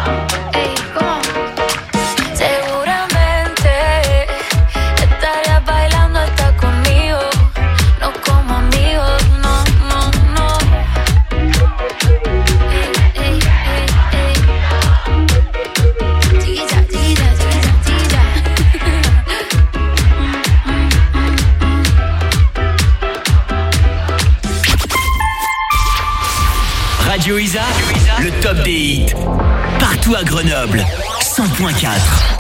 Ey, ¿cómo? Seguramente estarías bailando hasta conmigo, no como amigos, no, no, no. Ey, ey, ey, ey. Chiquilla, chiquilla, chiquilla, chiquilla. Radio Isa, le top des hits. Partout à Grenoble, 100.4.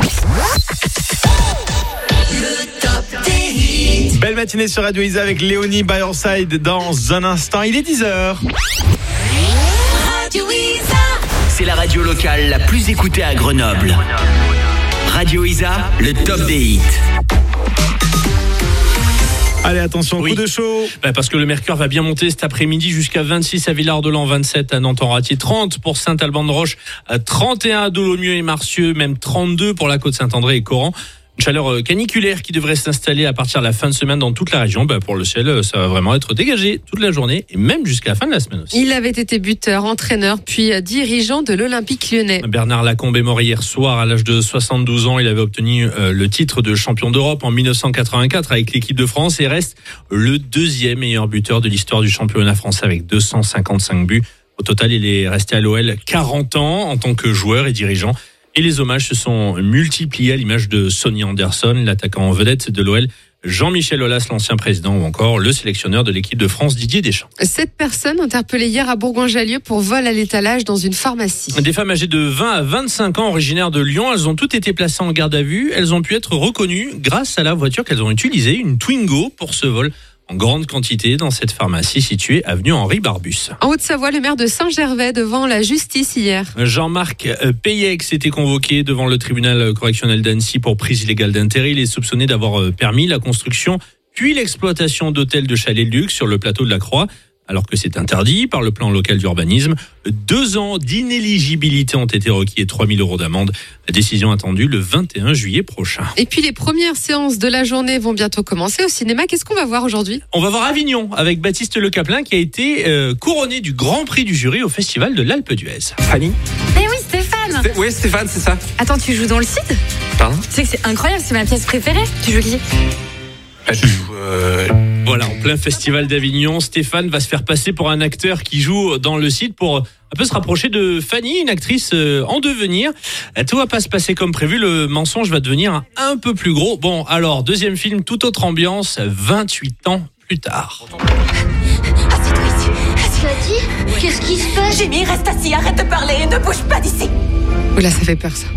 Le top des hits. Belle matinée sur Radio Isa avec Léonie by your side dans un instant. Il est 10h. Radio Isa. C'est la radio locale la plus écoutée à Grenoble. Radio Isa, le top des hits. Allez, attention, coup de chaud. Parce que le mercure va bien monter cet après-midi jusqu'à 26 à Villard-de-Lans, 27 à Nantes-en-Ratier, 30 pour Saint-Alban-de-Roche, 31 à Dolomieu et Marcieux, même 32 pour la Côte-Saint-André et Coran. Une chaleur caniculaire qui devrait s'installer à partir de la fin de semaine dans toute la région. Pour le ciel, ça va vraiment être dégagé toute la journée et même jusqu'à la fin de la semaine aussi. Il avait été buteur, entraîneur, puis dirigeant de l'Olympique lyonnais. Bernard Lacombe est mort hier soir à l'âge de 72 ans. Il avait obtenu le titre de champion d'Europe en 1984 avec l'équipe de France et reste le deuxième meilleur buteur de l'histoire du championnat français avec 255 buts. Au total, il est resté à l'OL 40 ans en tant que joueur et dirigeant. Et les hommages se sont multipliés à l'image de Sonny Anderson, l'attaquant en vedette de l'OL, Jean-Michel Aulas, l'ancien président, ou encore le sélectionneur de l'équipe de France, Didier Deschamps. 7 personnes interpellées hier à Bourgoin-Jallieu pour vol à l'étalage dans une pharmacie. Des femmes âgées de 20 à 25 ans, originaires de Lyon, elles ont toutes été placées en garde à vue. Elles ont pu être reconnues grâce à la voiture qu'elles ont utilisée, une Twingo, pour ce vol en grande quantité dans cette pharmacie située avenue Henri Barbus. En Haute-Savoie, le maire de Saint-Gervais devant la justice hier. Jean-Marc Payex était convoqué devant le tribunal correctionnel d'Annecy pour prise illégale d'intérêt. Il est soupçonné d'avoir permis la construction puis l'exploitation d'hôtels de chalets de luxe sur le plateau de la Croix, alors que c'est interdit par le plan local d'urbanisme. 2 ans d'inéligibilité ont été requis et 3 000 € d'amende. La décision attendue le 21 juillet prochain. Et puis les premières séances de la journée vont bientôt commencer au cinéma. Qu'est-ce qu'on va voir aujourd'hui ? On va voir Avignon avec Baptiste Le Caplin qui a été couronné du Grand Prix du jury au Festival de l'Alpe d'Huez. Fanny ? Mais oui, Stéphane. Oui, Stéphane, c'est ça. Attends, tu joues dans le Cid ? Pardon ? Tu sais que c'est incroyable, c'est ma pièce préférée. Tu joues qui ? Je joue... Voilà, en plein festival d'Avignon, Stéphane va se faire passer pour un acteur qui joue dans le site pour un peu se rapprocher de Fanny, une actrice en devenir. Tout va pas se passer comme prévu, le mensonge va devenir un peu plus gros. Bon, alors, deuxième film, toute autre ambiance, 28 ans plus tard. Assieds-toi ici. Tu as dit ? Qu'est-ce qui se passe ? Jimmy, reste assis, arrête de parler et ne bouge pas d'ici. Oula, ça fait peur ça.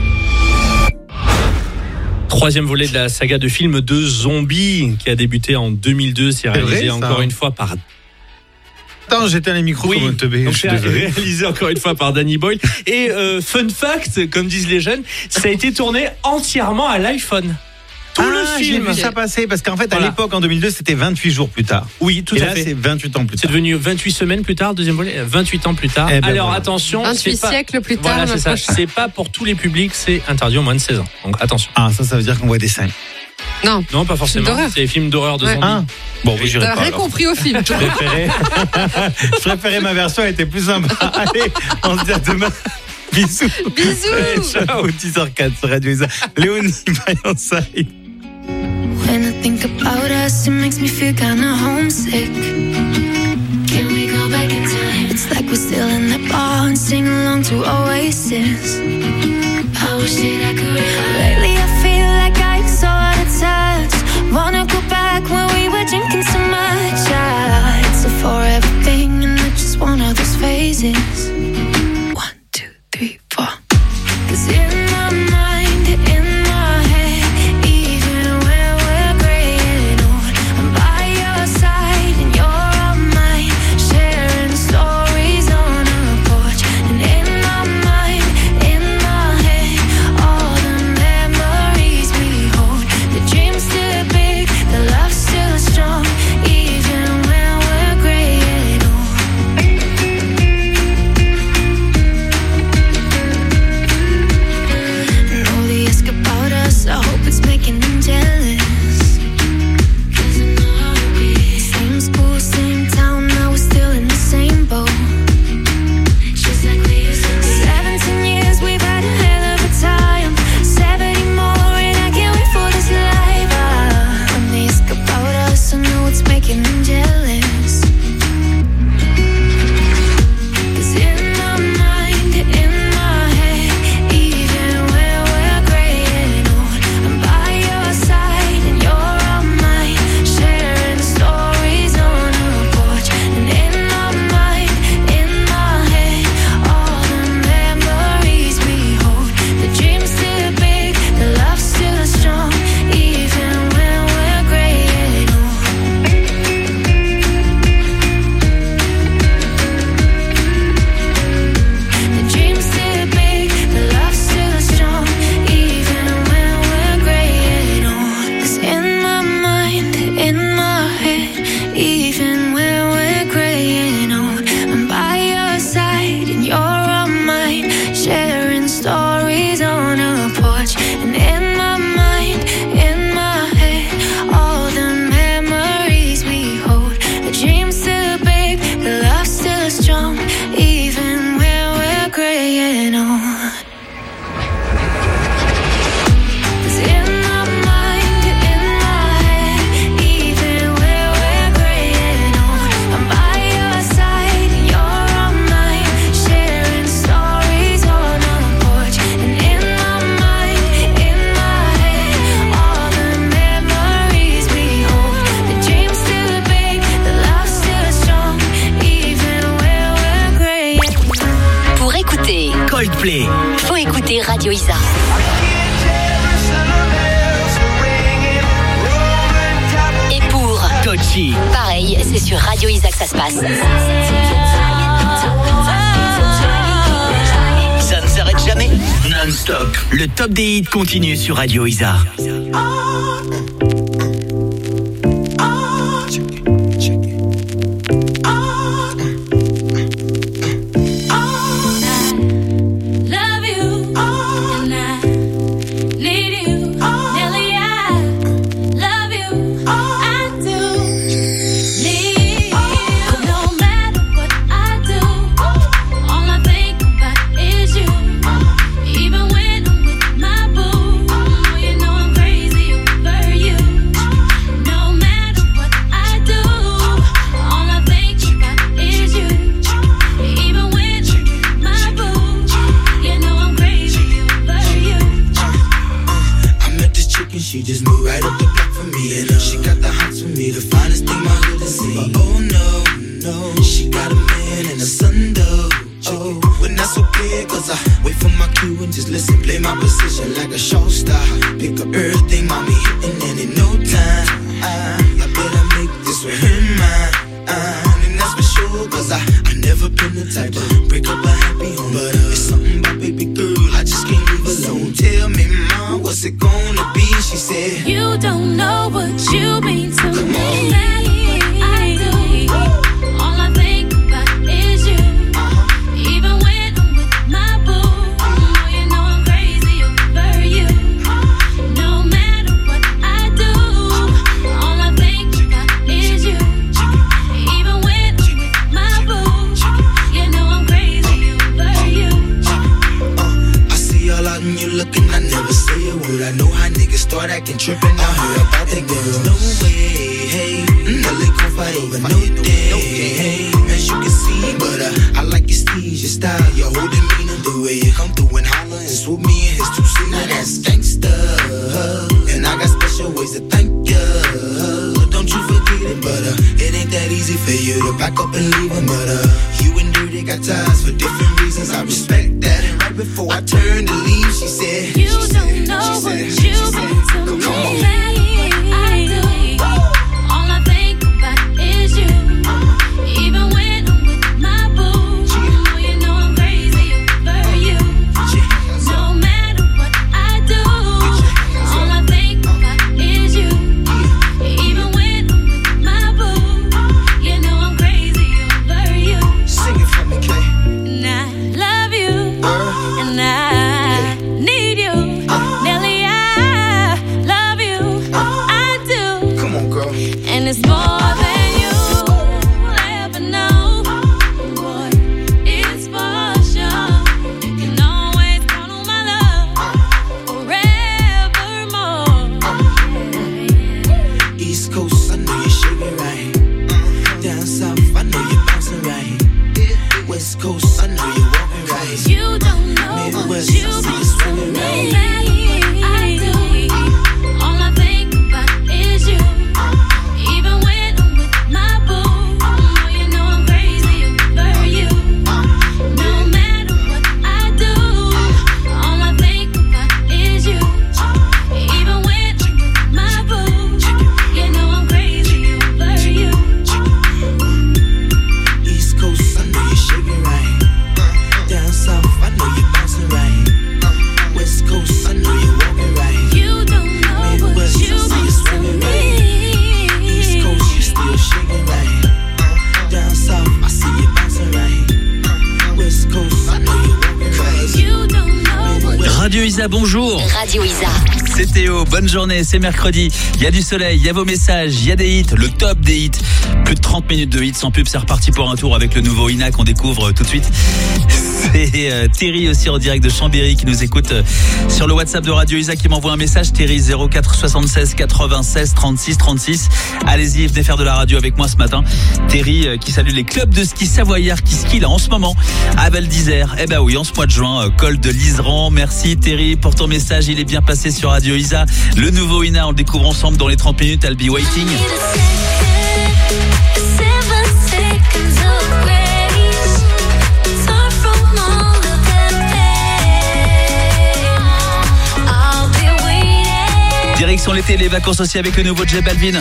Troisième volet de la saga de films de zombies qui a débuté en 2002. C'est réalisé encore une fois par... Attends, j'éteins les micros comme un teubé. Donc c'est réalisé encore une fois par Danny Boyle. Et fun fact, comme disent les jeunes, ça a été tourné entièrement à l'iPhone. Tout le film. J'ai vu ça passer parce qu'en fait, à Voilà. l'époque, en 2002, c'était 28 jours plus tard. Oui, tout Et à là, fait. c'est 28 ans plus C'est tard. devenu 28 semaines plus tard, deuxième volet, 28 ans plus tard. Eh ben Alors voilà. attention, 28 c'est pas... siècles plus tard, Voilà, le c'est ça. prochain. C'est pas pour tous les publics, c'est interdit au moins de 16 ans. Donc attention. Ah, ça veut dire qu'on voit des seins. Non, Non, pas forcément. d'horreur. C'est des films d'horreur de Ouais. zombies. Ah. Bon, j'irai t'as pas. rien alors. compris au film. toi. Je préférais ma version, elle était plus sympa. Allez, on se dit à demain. Bisous. Bisous. Ciao, 10h04 sur Radio Isa. Léonie by your side. When I think about us, it makes me feel kinda homesick. Can we go back in time? It's like we're still in that bar and sing along to Oasis. I wish that I could. Lately I feel like I'm so out of touch. Wanna go back when we were drinking so much. It's a forever thing and it's just one of those phases. 1, 2, 3, 4. 'Cause in my mind, in my head, even when we're graying old, I'm by your side and you're on mine, sharing stories on a porch. And in my mind, in my head, all the memories we hold. The dream's still big, the love's still strong, even when we're graying old. écouter. Faut écouter Radio Isa. Et pour Tochi. pareil, c'est sur Radio Isa que ça se passe. Ça ne s'arrête jamais. Non-stop. Le top des hits continue sur Radio Isa. She just moved right up the block for me, and she got the hots for me, the finest thing my hood has seen. But oh no, no, she got a man and a son though. Oh, when that's okay, cause I wait for my cue and just listen, play my position like a show star. Pick up everything, mommy hitting, and in no time, I better make this with her mine. And that's for sure, cause I never been the type to break up a happy home. But it's something about baby girl, I just can't leave alone. Tell me, mom, what's it gonna be? She said, you don't know what you mean to me. I do. All I think about is you. Even when I'm with my boo, you know I'm crazy over you. No matter what I do, all I think about is you. Even when I'm with my boo, you know I'm crazy over you. I see all out and you looking, I never say a word. I know how niggas start acting trippin'. I heard about that girl. No way, hey, they gon' fight over no day, hey, as you can see. But I like your steez, your style, your whole demeanor, the way you come through and holler and swoop me in his two-seater. Now that's gangsta, and I got special ways to thank ya. Don't you forget it, but it ain't that easy for you to back up and leave him. But you and Dirty got ties for different reasons. I respect that. And right before I turned to leave, she said, you don't know what you mean to me. I do. All I think about is you. Even when I'm with my boo, you know I'm crazy over you. No matter what I do, all I think about is you. Even when I'm with my boo, you know I'm crazy over you. Sing it for me, Kay. And I love you, and I need you. Nelly, I love you, I do. Come on, girl. And it's more than you'll ever know. Boy, it's for sure. You can always count on my love forevermore. East Coast, I know you're shaking right. Down south, I know you're bouncing right. West Coast, I know you're walking right. You don't know what Midwest, you I see mean you to swinging me. right. I do. All I think about is you. Even when I'm with my boo, you know I'm crazy over you. No matter what I do, all I think about is you. Even when I'm with my boo, you know I'm crazy over you. East Coast, I know you're shaking right. Down south, I know you're bouncing right. West Coast, I know you're walking right. You don't know what Midwest, you I see you mean to swinging right. East Coast, you still shaking right. Down south, I see you bouncing right. West Coast, I know you're walking right. You don't know what Radio Isa, bonjour. Radio Isa. C'est Théo, bonne journée, c'est mercredi. Il y a du soleil, il y a vos messages, il y a des hits, le top des hits. Plus de 30 minutes de hits sans pub, c'est reparti pour un tour avec le nouveau Ina qu'on découvre tout de suite. C'est Terry aussi en direct de Chambéry qui nous écoute sur le WhatsApp de Radio Isa qui m'envoie un message. Terry 04 76 96 36 36. Allez-y, venez faire de la radio avec moi ce matin. Terry qui salue les clubs de ski savoyards qui skient là en ce moment à Val d'Isère. Eh ben oui, en ce mois de juin, col de l'Iseran. Merci Terry pour ton message, il est bien passé sur Radio Isa. Le nouveau Ina, on le découvre ensemble dans les 30 minutes. I'll be waiting. Direction l'été, les vacances aussi avec le nouveau J Balvin.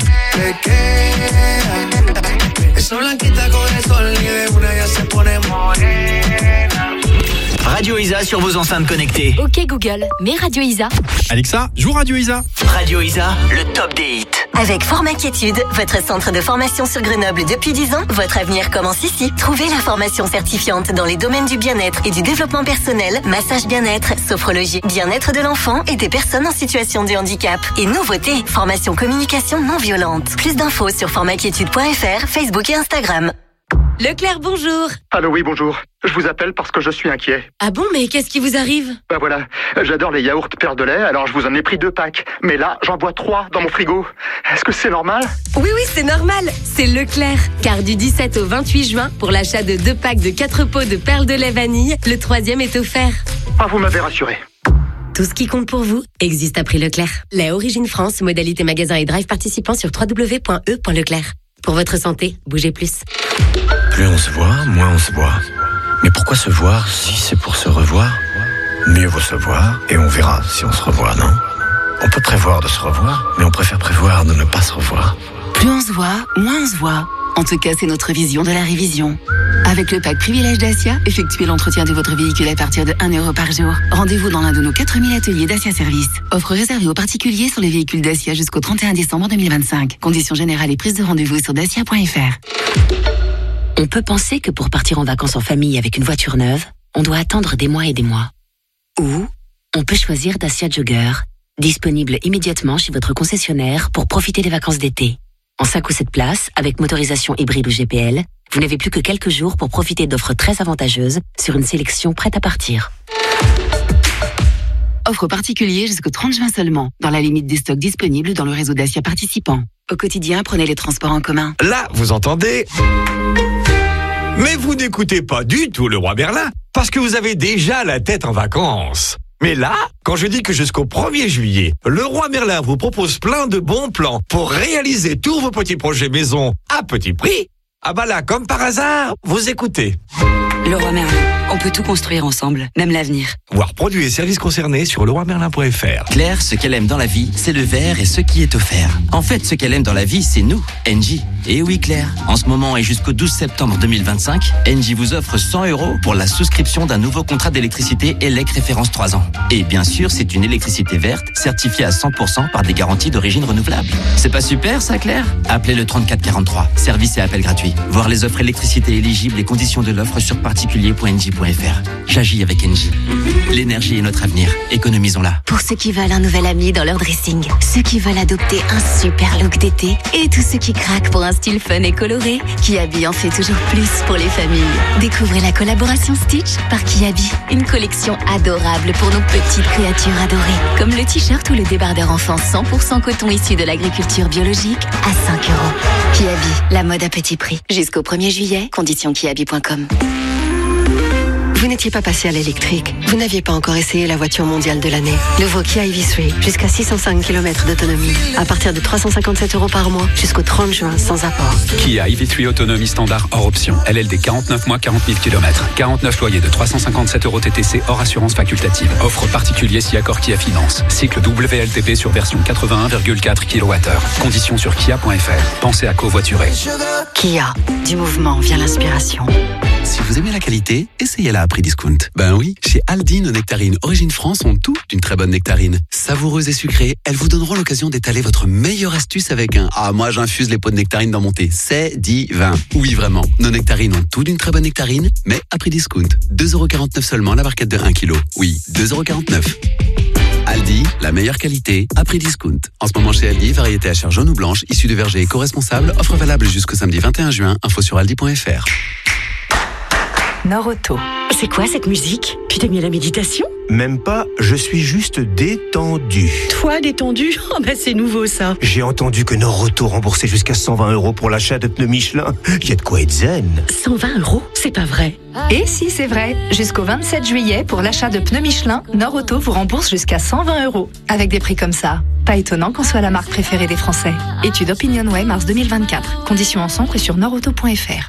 Radio Isa sur vos enceintes connectées. Ok Google, mets Radio Isa. Alexa, joue Radio Isa. Radio Isa, le top des hits. Avec Formaquiétude, votre centre de formation sur Grenoble depuis 10 ans, votre avenir commence ici. Trouvez la formation certifiante dans les domaines du bien-être et du développement personnel, massage bien-être, sophrologie, bien-être de l'enfant et des personnes en situation de handicap. Et nouveauté, formation communication non violente. Plus d'infos sur formaquiétude.fr, Facebook et Instagram. Leclerc, bonjour. Allô, oui, bonjour. Je vous appelle parce que je suis inquiet. Ah bon, mais qu'est-ce qui vous arrive? Ben voilà, j'adore les yaourts Père de lait, alors je vous en ai pris 2 packs. Mais là, j'en bois 3 dans mon frigo. Est-ce que c'est normal? Oui, c'est normal. C'est Leclerc. Car du 17 au 28 juin, pour l'achat de 2 packs de 4 pots de perles de lait vanille, le 3e est offert. Ah, vous m'avez rassuré. Tout ce qui compte pour vous existe à prix Leclerc. Lait Origine France, modalité magasin et drive participant sur www.e.leclerc. Pour votre santé, bougez plus. Plus on se voit, moins on se voit. Mais pourquoi se voir si c'est pour se revoir? Mieux vaut se voir et on verra si on se revoit, non? On peut prévoir de se revoir, mais on préfère prévoir de ne pas se revoir. Plus on se voit, moins on se voit. En tout cas, c'est notre vision de la révision. Avec le pack Privilège Dacia, effectuez l'entretien de votre véhicule à partir de 1 € par jour. Rendez-vous dans l'un de nos 4000 ateliers Dacia Service. Offre réservée aux particuliers sur les véhicules Dacia jusqu'au 31 décembre 2025. Conditions générales et prise de rendez-vous sur dacia.fr. On peut penser que pour partir en vacances en famille avec une voiture neuve, on doit attendre des mois et des mois. Ou on peut choisir Dacia Jogger, disponible immédiatement chez votre concessionnaire pour profiter des vacances d'été. En 5 ou 7 places, avec motorisation hybride ou GPL, vous n'avez plus que quelques jours pour profiter d'offres très avantageuses sur une sélection prête à partir. Offre particulier jusqu'au 30 juin seulement, dans la limite des stocks disponibles dans le réseau Dacia participant. Au quotidien, prenez les transports en commun. Là, vous entendez? Mais vous n'écoutez pas du tout le roi Merlin, parce que vous avez déjà la tête en vacances. Mais là, quand je dis que jusqu'au 1er juillet, le roi Merlin vous propose plein de bons plans pour réaliser tous vos petits projets maison à petit prix, ah bah là, comme par hasard, vous écoutez. Le roi Merlin, on peut tout construire ensemble, même l'avenir. Voir produits et services concernés sur leroimerlin.fr. Claire, ce qu'elle aime dans la vie, c'est le verre et ce qui est offert. En fait, ce qu'elle aime dans la vie, c'est nous, Engie. Et oui, Claire, en ce moment et jusqu'au 12 septembre 2025, Engie vous offre 100 € pour la souscription d'un nouveau contrat d'électricité ELEC référence 3 ans. Et bien sûr, c'est une électricité verte, certifiée à 100% par des garanties d'origine renouvelable. C'est pas super, ça, Claire? Appelez le 3443. Service et appel gratuit. Voir les offres électricité éligibles et conditions de l'offre sur particulier.engie.fr. J'agis avec Engie. L'énergie est notre avenir. Économisons-la. Pour ceux qui veulent un nouvel ami dans leur dressing, ceux qui veulent adopter un super look d'été et tous ceux qui craquent pour un style fun et coloré, Kiabi en fait toujours plus pour les familles. Découvrez la collaboration Stitch par Kiabi, une collection adorable pour nos petites créatures adorées, comme le t-shirt ou le débardeur enfant 100% coton issu de l'agriculture biologique à 5 €. Kiabi, la mode à petit prix. Jusqu'au 1er juillet, conditions kiabi.com. Vous n'étiez pas passé à l'électrique. Vous n'aviez pas encore essayé la voiture mondiale de l'année. Nouveau Kia EV3, jusqu'à 605 km d'autonomie. À partir de 357 € par mois, jusqu'au 30 juin, sans apport. Kia EV3 autonomie standard hors option. LLD 49 mois, 40 000 km. 49 loyers de 357 € TTC hors assurance facultative. Offre particulier si accord Kia Finance. Cycle WLTP sur version 81,4 kWh. Conditions sur kia.fr. Pensez à covoiturer. Kia, du mouvement vient l'inspiration. Si vous aimez la qualité, essayez-la à prix discount. Ben oui, chez Aldi, nos nectarines Origine France ont tout d'une très bonne nectarine. Savoureuses et sucrées, elles vous donneront l'occasion d'étaler votre meilleure astuce avec un « Ah, moi j'infuse les pots de nectarines dans mon thé, c'est divin ». Oui, vraiment, nos nectarines ont tout d'une très bonne nectarine, mais à prix discount. 2,49 € seulement la barquette de 1 kg. Oui, 2,49 €. Aldi, la meilleure qualité, à prix discount. En ce moment chez Aldi, variété à chair jaune ou blanche, issue de vergers éco-responsables, offre valable jusqu'au samedi 21 juin, info sur aldi.fr. Nord-Auto. C'est quoi cette musique? Tu t'es mis à la méditation? Même pas, je suis juste détendu. Toi, détendu? Oh bah c'est nouveau ça. J'ai entendu que Nord-Auto remboursait jusqu'à 120 € pour l'achat de pneus Michelin. Il y a de quoi être zen. 120 €? C'est pas vrai. Et si c'est vrai, jusqu'au 27 juillet, pour l'achat de pneus Michelin, Nord-Auto vous rembourse jusqu'à 120 €. Avec des prix comme ça, pas étonnant qu'on soit la marque préférée des Français. Étude OpinionWay, mars 2024. Conditions en centre et sur nordauto.fr.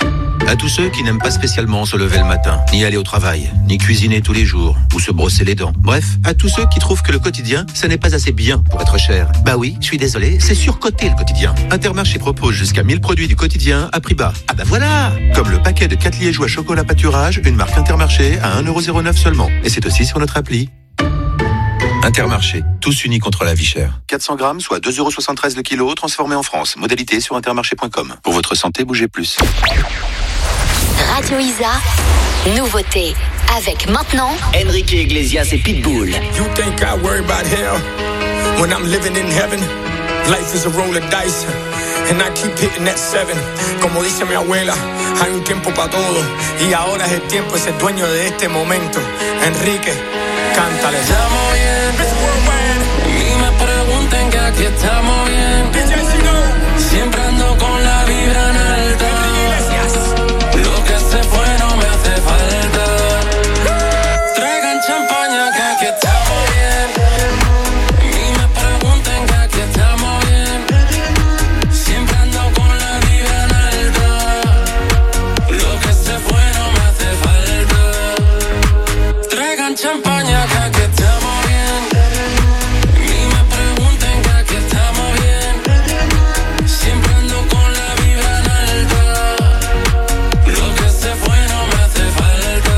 À tous ceux qui n'aiment pas spécialement se lever le matin, ni aller au travail, ni cuisiner tous les jours, ou se brosser les dents. Bref, à tous ceux qui trouvent que le quotidien, ça n'est pas assez bien pour être cher. Bah oui, je suis désolé, c'est surcoté le quotidien. Intermarché propose jusqu'à 1000 produits du quotidien à prix bas. Ah bah voilà! Comme le paquet de 4 liégeois chocolat pâturage, une marque Intermarché à 1,09€ seulement. Et c'est aussi sur notre appli. Intermarché, tous unis contre la vie chère. 400 grammes, soit 2,73€ le kilo, transformé en France. Modalité sur intermarché.com. Pour votre santé, bougez plus. Radio Isa, nouveauté. Avec maintenant Enrique Iglesias et Pitbull. You think I worry about hell when I'm living in heaven? Life is a roll of dice and I keep hitting that 7. Como dice mi abuela, hay un tiempo para todo y ahora es el tiempo, es el dueño de este momento. Enrique, cántale. Estamos bien, ni me pregunten que aquí estamos bien. Siempre ando con la vibra en alta. Lo que se fue no me hace falta. Traigan champaña que aquí estamos bien. Ni me pregunten que aquí estamos bien. Siempre ando con la vibra en alta. Lo que se fue no me hace falta. Traigan champaña que aquí estamos bien. Ni me pregunten que aquí estamos bien. Siempre ando con la vibra en alta. Lo que se fue no me hace falta.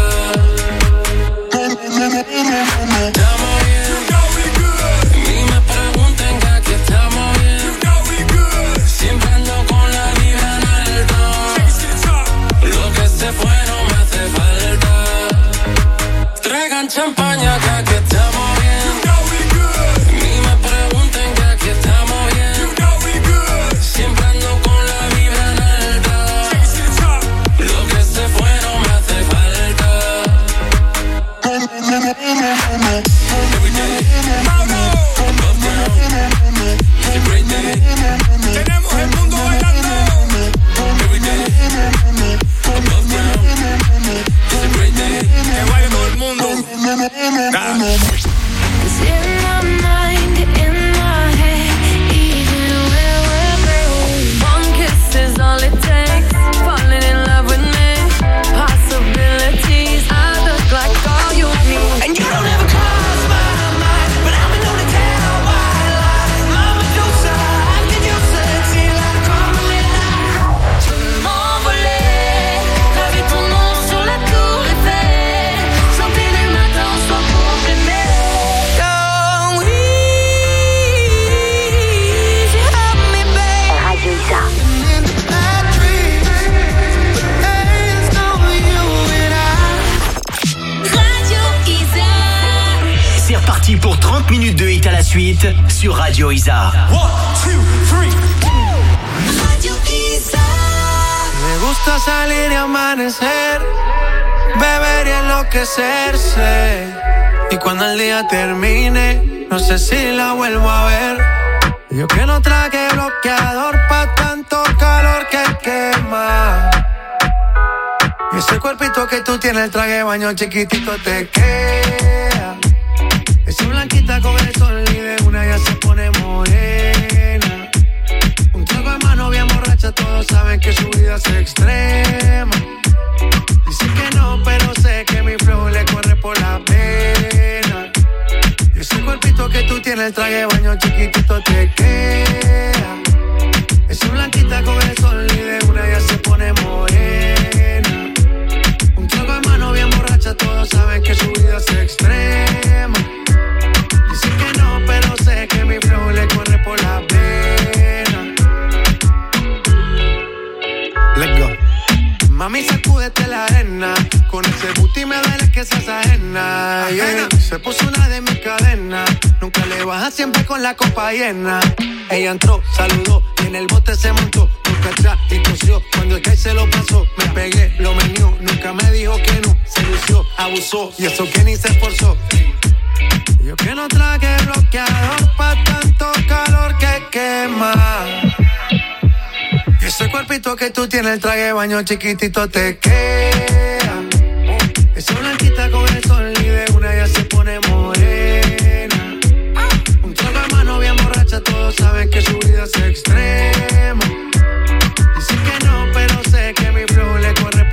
Estamos bien. Ni me pregunten que aquí estamos bien. Siempre ando con la vibra en alta. Lo que se fue no me hace falta. Traigan champaña que aquí estamos bien. Ni me pregunten que aquí estamos bien. Siempre ando con la vibra en alta. Lo que se fue no me hace falta. Every day, above ground. It's a great day. Tenemos el mundo bailando. Every day, above ground. It's a great day. Que baile todo el mundo. It's in my mind, in my head, even where we're going. One kiss is all it takes. Falling in love with me. Possibilities, I look like all you need. And you don't ever cross my mind, but I've been known to tell white lies. Mama Medusa, I can use sexy like Carmelita. Tu m'envolais, la vie ton nom sur la tour Eiffel. Chanter les matins au soir pour m'aimer. Don't easy, help me, babe. Radio Isa. Radio Isa. C'est reparti pour 30 minutes de hit à la suite sur Radio Isa. 1, 2, 3. Radio Isa. Me gusta salir y amanecer, beber y enloquecerse. Y cuando el día termine, no sé si la vuelvo a ver. Yo que no traje bloqueador pa' tanto calor que quema. Y ese cuerpito que tú tienes, el traje de baño chiquitito te queda. Esa blanquita con el sol y de una ya se pone morena. Un trago de mano bien borracha, todos saben que su vida es extrema. Dice que no, pero sé que mi flow le corre por la pena. Y ese cuerpito que tú tienes, el traje de baño chiquitito te queda. Esa blanquita con el sol y de una ya se pone morena. Un trago de mano bien borracha, todos saben que su vida es extrema. Dice que no, pero sé que mi flow le corre por la pena. Let's go. Mami, sacúdete la arena. Con ese booty me duele que seas ajena. Yeah. Se puso una de mis cadenas. Nunca le baja, siempre con la copa llena. Ella entró, saludó y en el bote se montó. Nunca atrás y tosió. Cuando el que se lo pasó, me pegué, lo menió. Nunca me dijo que no. Se lució, abusó y eso que ni se esforzó. Yo que no traje bloqueador pa' tanto calor que quema. Y ese cuerpito que tú tienes, el traje de baño chiquitito te queda. Esa blanquita con el sol y de una ya se pone morena. Un trago de mano bien borracha, todos saben que su vida es extrema. Dice que no, pero sé que mi flow le corre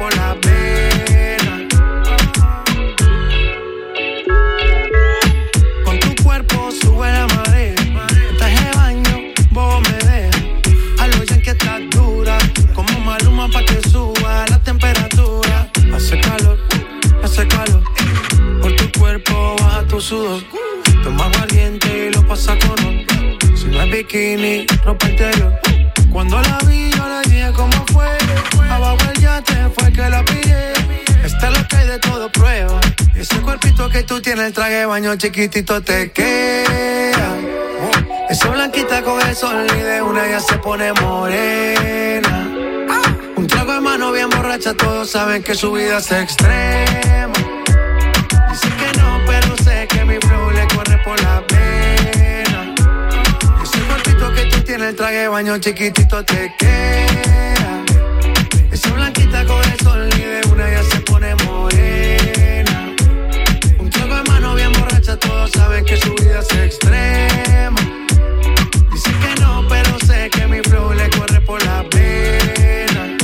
Toma aguardiente y lo pasa con ron. Si no es bikini, ropa interior. Cuando la vi, yo le dije cómo fue. Abajo el yate fue que la pillé. Esta es lo que hay de todo prueba. Y ese cuerpito que tú tienes, el traje de baño chiquitito te queda. Esa blanquita con el sol y de una ya se pone morena. Un trago de mano bien borracha, todos saben que su vida es extrema. Dice que no, pero sé que mi flow le corre por la pena. Ese cuerpito que tú tienes, el traje de baño chiquitito te queda. Esa blanquita con el sol y de una ya se pone morena. Un trago de mano bien borracha, todos saben que su vida es extrema. Dice que no, pero sé que mi flow le corre por la pena.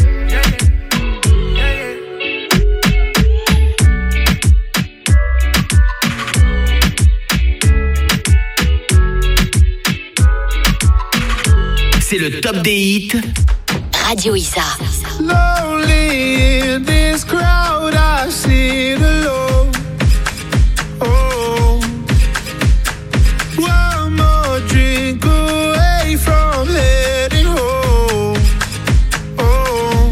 C'est le top des hits. Radio Isa. Lonely in this crowd, I sit alone. Oh, one more drink away from heading home. Oh,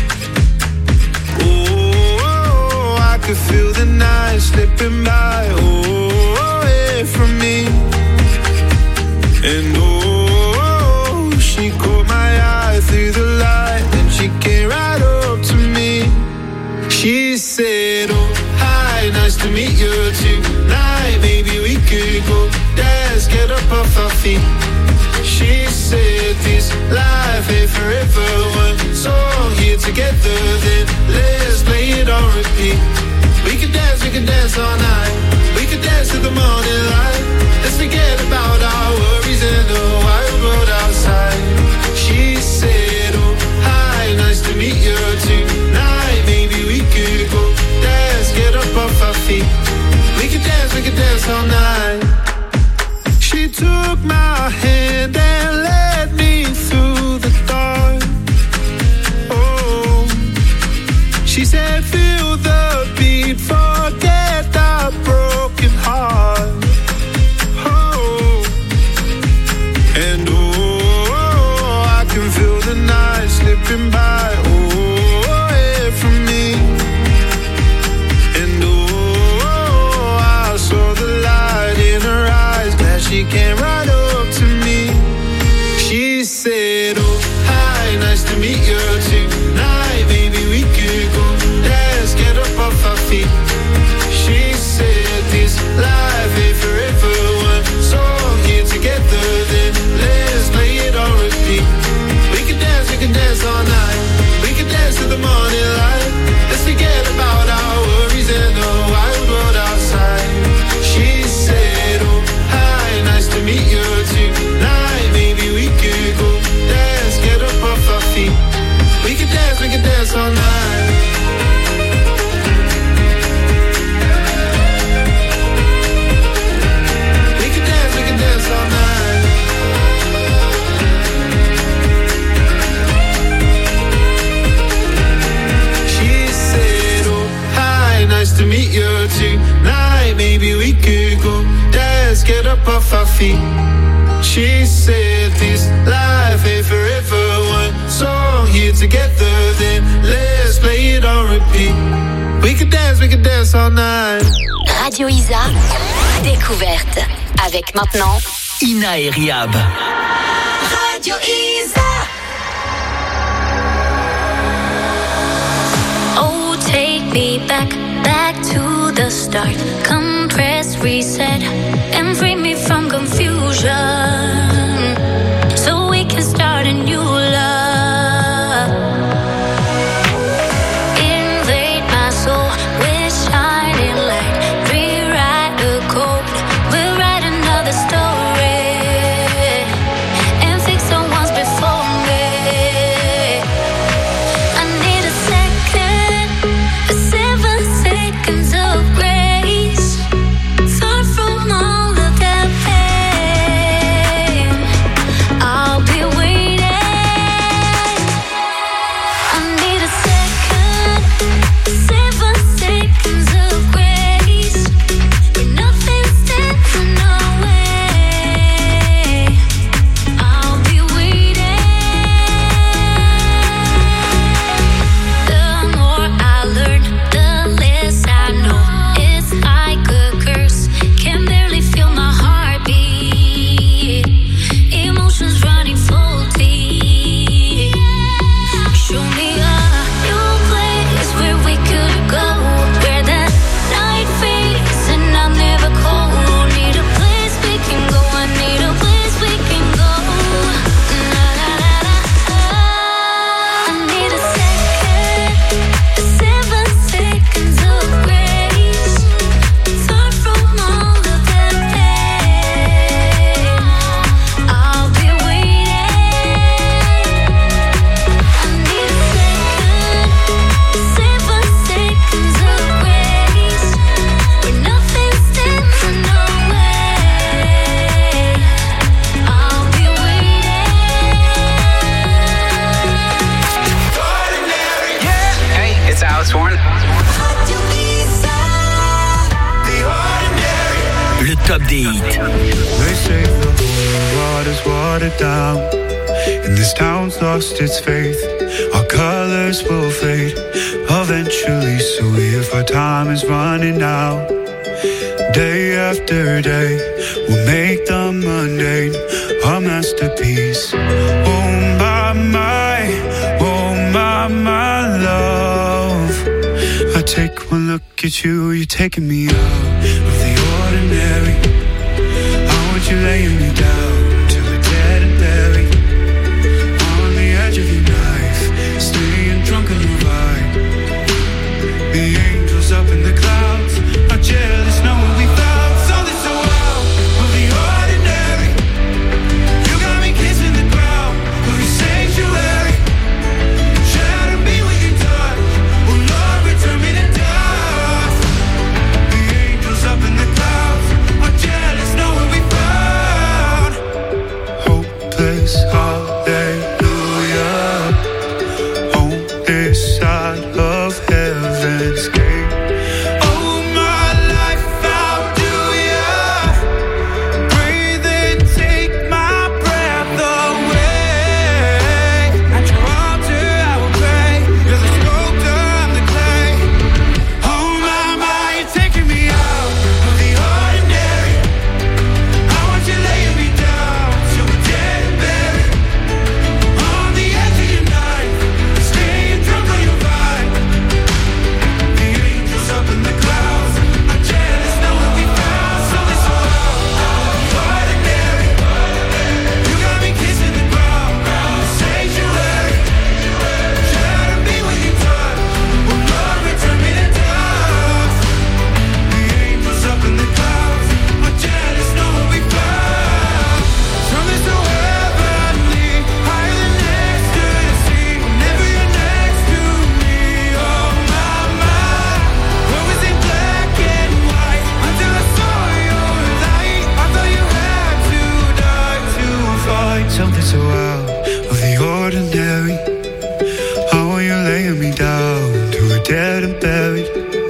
oh, I could feel the night slipping by. Oh, away from me. And oh, she caught my eye through the light, and she came right up to me. She said, oh, hi, nice to meet you tonight. Maybe we could go dance, get up off our feet. She said, this life ain't forever. One song here together, then let's play it on repeat. We could dance all night. We could dance to the morning light. Let's forget about our worries in the wild world outside. She said, oh, hi, nice to meet you tonight. Maybe we could go dance, get up off our feet. We could dance all night. She took my hand and led me through the dark. Oh, she said, feel the beat, forget the broken heart. Oh, and oh, I can feel the night slipping by. Oh, away from me. And oh, I saw the light in her eyes. Glad she came right up to me. She said, oh, hi, nice to meet you tonight. Maybe we could go dance, get up off our feet. She said, this life ain't forever. One song here together, then let's play it on repeat. We can dance all night. We can dance to the morning light. Let's forget about our worries and the wild world outside. She said, oh, hi, nice to meet you tonight. Maybe we could go dance, get up off our feet. We can dance all night. We can dance all night. She said, oh, hi, nice to meet you tonight. Maybe we could go dance, get up off our feet. She said, this life ain't forever. One song here together, then let's play it on repeat. We can dance all night. Radio Isa, découverte. Avec maintenant Ina et Riab. Radio Isa. Oh, take me back to the start. Compress, reset, and free me from confusion. So we can start a new love. Invade my soul with shining light. Rewrite the code. We'll write another story and fix the ones before me. I need a second, 7 seconds of grace. Far from top des hits. They say the water's watered down, and this town's lost its faith. Our colors will fade eventually, so if our time is running out, day after day, we'll make the mundane a masterpiece. Oh my love, I take one look at you, you're taking me out of the ordinary. I want you laying me down till we're dead and buried, on the edge of your knife, staying drunk on your vibe. The angels up in the clouds are jealous knowing we found something so out of the ordinary. You got me kissing the ground of your sanctuary. Shadow me with your touch, oh Lord, return me to dust. The angels up in the clouds are jealous knowing we found hopeless hallelujah on this side of heaven's gate. Oh my life, how do ya breathe and take my breath away? At your altar I will pray, you're the sculptor, I'm the clay. Oh my, you're taking me out of the ordinary. I want you laying me down till we're dead and buried, on the edge of your knife, staying drunk on your vibe. The angels up in the clouds are jealous knowing we found something so out of the ordinary. You got me kissing the ground of the sanctuary. Shadow me with your touch, oh Lord, return me to dust. The angels up in the clouds are jealous knowing we found something so heavenly, higher than ecstasy. Whenever you're next to me, oh my, what was in black and white until I saw your light? I thought you had to die to find something so out of the ordinary. How are you laying me down till we're dead and buried,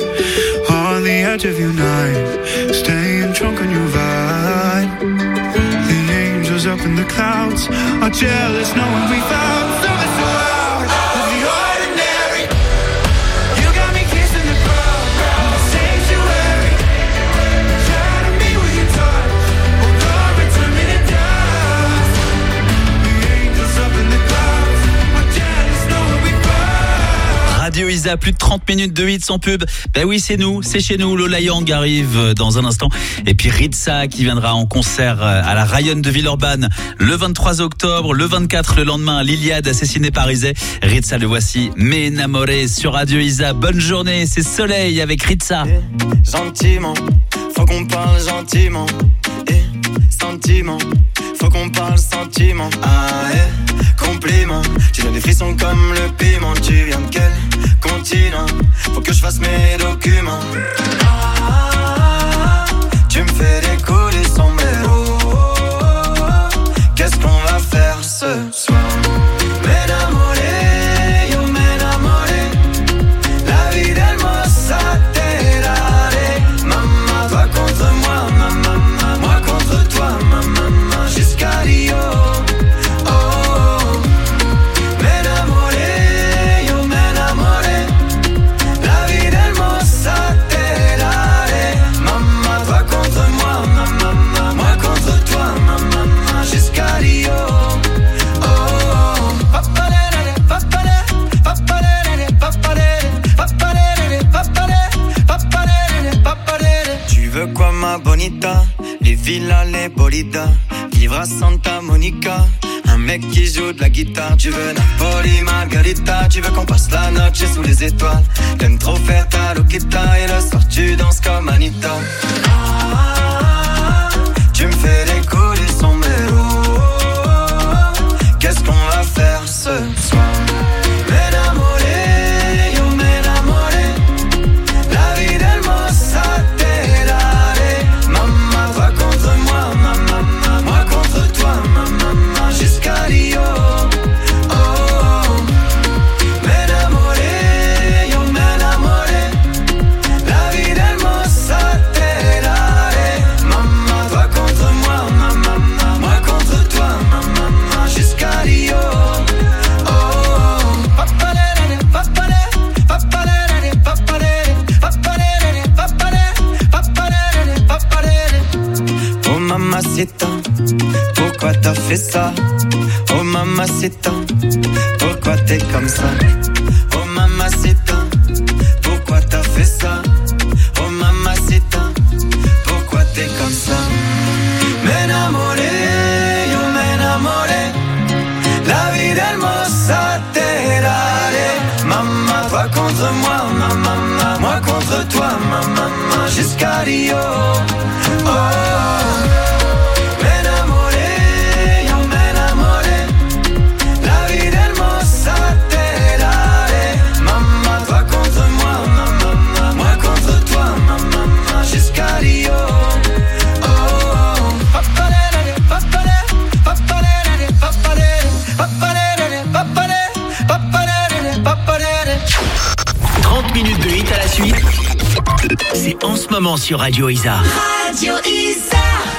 on the edge of your knife, staying drunk on your vibe. The angels up in the clouds are jealous knowing we found something so out of the ordinary. You got me kissing the ground of the sanctuary. Shadow me with your touch, oh Lord, return me to dust. The angels up in the clouds are jealous knowing we found. Radio Isa, plus de 30 minutes de hits sans pub. Ben oui, c'est nous, c'est chez nous. Lola Yang arrive dans un instant. Et puis Ritza qui viendra en concert à la Rayonne de Villeurbanne le 23 octobre. Le 24, le lendemain, l'Iliade assassinée par Izé. Ritza, le voici, Me Enamoré sur Radio Isa. Bonne journée, c'est Soleil avec Ritza. Gentiment, faut qu'on parle gentiment. Et sentiment, faut qu'on parle sentiment. Ah, compliment, tu donnes des frissons comme le piment. Tu viens de quel continent? Faut que je fasse mes documents. Ah, tu me fais décoller son mélo. Qu'est-ce qu'on va faire ce soir? M'enamoré, yo m'enamoré. La vie d'Elmos atterrare. Maman, toi contre moi, maman, moi contre toi, maman, jusqu'à Rio. Oh, m'enamoré, yo m'enamoré. La vie d'Elmos atterrare. Maman, toi contre moi, maman, moi contre toi, maman, jusqu'à Rio. Tu veux quoi ma bonita? Les villas, les bolidas, vivre à Santa Monica. Un mec qui joue de la guitare. Tu veux Napoli, Margarita. Tu veux qu'on passe la noche sous les étoiles. T'aimes trop faire ta loquita. Et le soir tu danses comme Anita. Ah, tu me fais décoller son mélo. Qu'est-ce qu'on va faire ce soir? M'enamoré, yo m'enamoré. La vie d'Elmos atterrare. Maman, toi contre moi, maman, moi contre toi, maman, jusqu'à Rio. Oh, m'enamoré, yo m'enamoré. La vie d'Elmos atterrare. mamacita, pourquoi t'as fait ça? Oh mamacita, pourquoi t'es comme ça? Oh mamacita, pourquoi t'as fait ça? Oh mamacita, pourquoi t'es comme ça? M'enamoré, yo m'enamoré, la vida hermosa te daré. Maman, toi contre moi, maman, moi contre toi, maman, jusqu'à Rio. Oh, m'enamoré, yo m'enamoré, la vida hermosa te daré. Maman, toi contre moi, maman, moi contre toi, maman, jusqu'à Rio. Oh, 30 minutes de hit à la suite, c'est en ce moment sur Radio Isa. Radio Isa.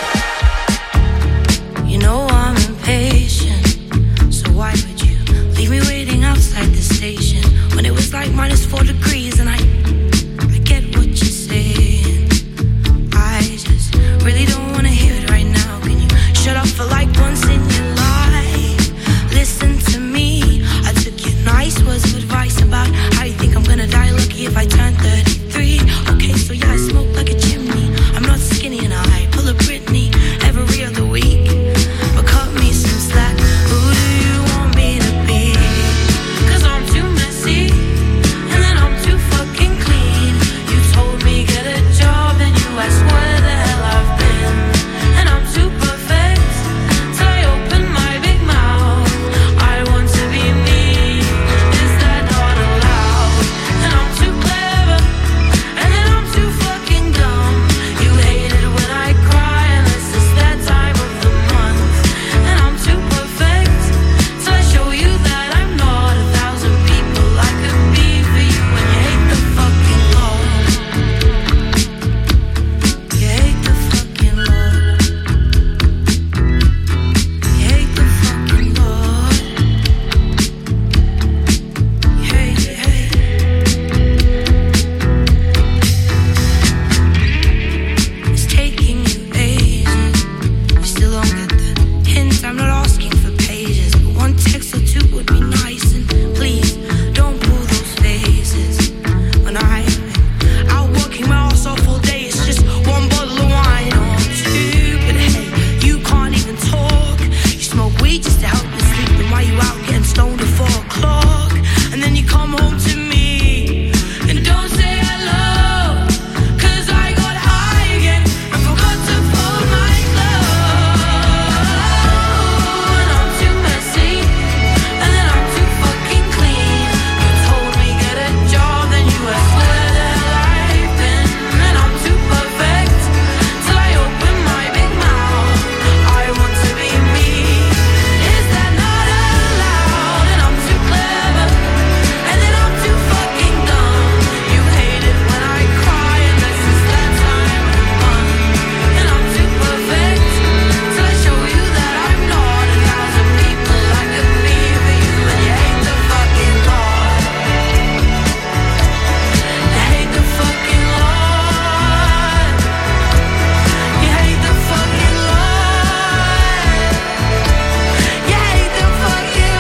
You know I'm impatient, so why would you leave me waiting outside the station when it was like -4 degrees and I get what you're saying. I just really don't wanna hear it right now. Can you shut up for like once in your life? Listen to me. I took your nice words of advice about how you think I'm gonna die lucky if I turn 33. Okay, so yeah, I smoke like a chimney. I'm not skinny and I pull a Britney every other week. But cut me some slack. Who do you want me to be? 'Cause I'm too messy and then I'm too fucking clean. You told me get a job and you asked where the hell I've been. And I'm too perfect till I open my big mouth. I want to be me. Is that not allowed? And I'm too clever and then I'm too fucking dumb. You hate it when I cry unless it's that time of the month. And I'm too perfect till I show you that I'm not 1,000 people I could be for you. And you hate the fucking Lord. You hate the fucking Lord. You hate the fucking Lord. You hate, you hate. It's taking you ages. You still don't get the hint. I'm not asking for pages, but one text or two would be nice. And please don't pull those faces. When I'm out working my ass off all day, it's just one bottle of wine or two. But hey, you can't even talk. You smoke weed just to help you sleep. And why you out getting stoned at 4 o'clock? And then you come home to me and don't say hello. 'Cause I got high again and forgot to fold my clothes. And I'm too messy and then I'm too fucking clean. You told me get a job, then you asked where the hell I've been. And I'm too perfect till I open my big mouth. I want to be me. Is that not allowed? And I'm too clever and then I'm too fucking dumb. You hate it when I cry unless it's that time of the month. And I'm too perfect till I show you that I'm not 1,000 people I could be for you. And you hate the fucking Lord. You hate the fucking Lord. You hate the fucking Lord. You hate the fucking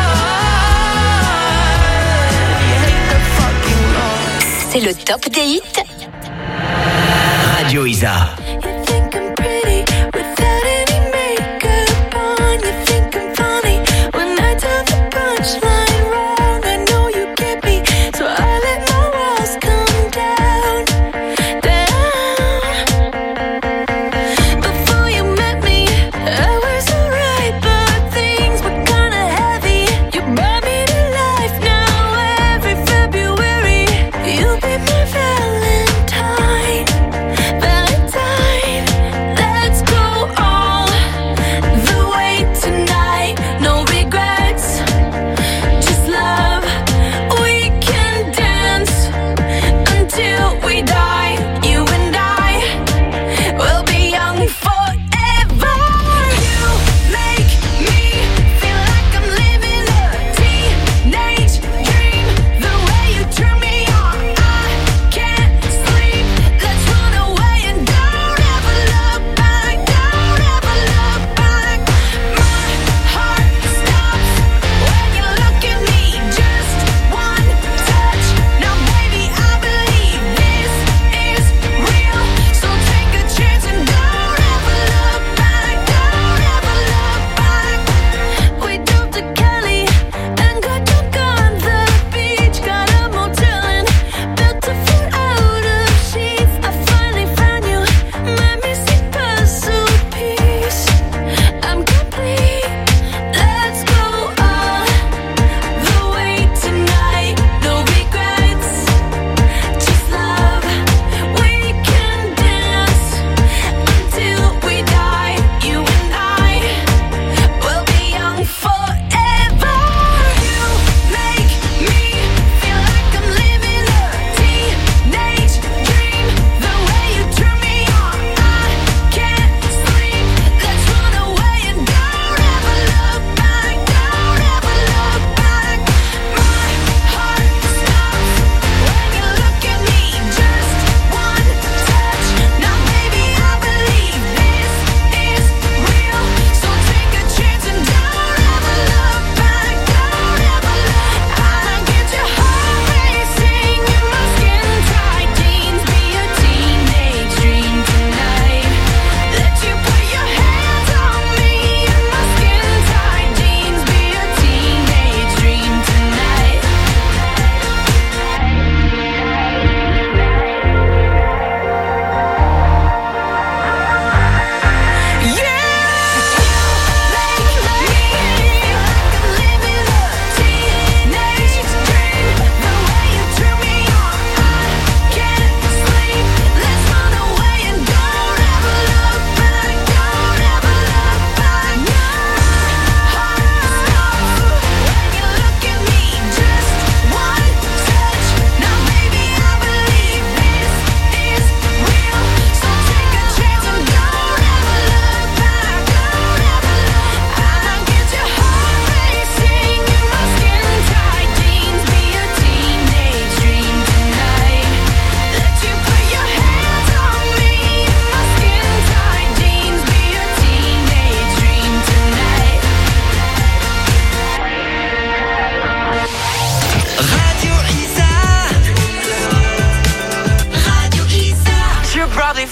Lord. You hate the fucking Lord. C'est le top des hits. Radio Isa. You think I'm pretty without any makeup on. You think I'm funny when I tell the punchline wrong. I know you get me, so I let my walls come down, down. Before you met me, I was alright, but things were kinda heavy. You brought me to life now every February. You'll be my Valentine, Valentine.